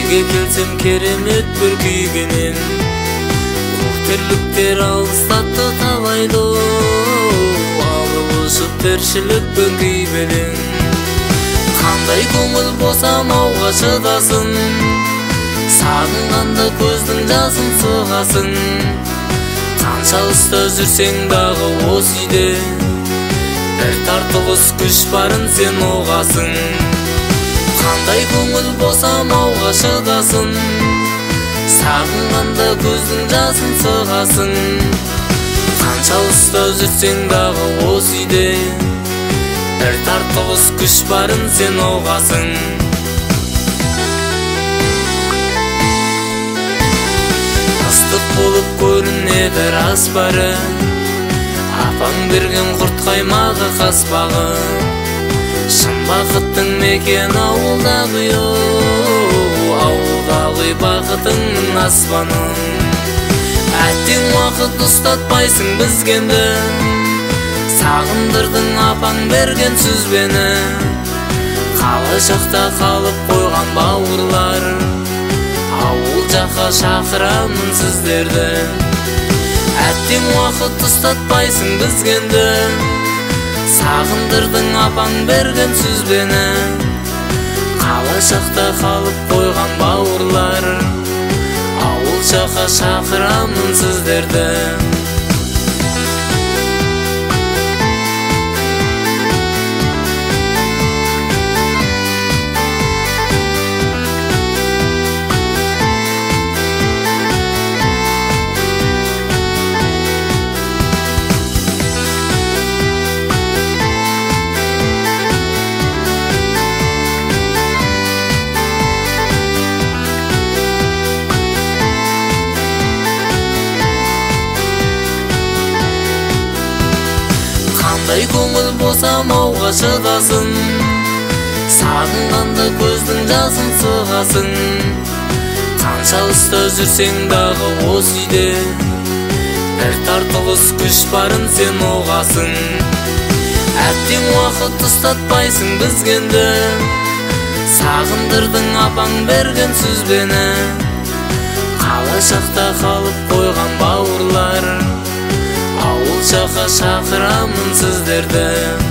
Жерге келсем керемет бір күйгенен, көктерліктер алыстатты талайды, алып ұшып тіршілікпен күйбелең. Қандай көңіл болсам ауға шыдасын, сағынғанда көздің жасын сығасың. Қанша ұста жүрсең дағы осы үйде, бір тартылыс күш барын сен оғасың. Қандай көңіл болсам ауға шыдасын, сағынғанда көздің жасын сығасың. Қанша ұста жүрсең дағы осы үйде, бір тартылыс күш барын сен оғасың. Ыстық болып көрінеді рас бары, апаң берген құрт қаймағы қаспағы. Шын бақыттың мекен ауылдағы, ауылдағы бақытыңның аспанын. Әттең уақыт ұстатпайсың бізгенді, сағындырдың апаң берген сөзбені. Қала жақта қалып қойған бауырлар, ауыл жаққа шақырамын сіздерді. Әттең уақыт ұстатпайсың бізгенді, сағындырдың апаң берген сөзбені. Қала жақта қалып қойған бауырлар, ауыл жаққа шақырамын сіздерді. Қандай көңіл болсам ауға шыдасын, сағынғанда көздің жасын сығасың. Қанша ұста жүрсең дағы осы үйде, бір тартылыс күш барын сен оғасың. Әттең уақыт ұстатпайсың бізгенді, сағындырдың апаң берген сөзбені. Қала жақта қалып қойған бауырлар, ауыл жаққа шақырамын сіздерді.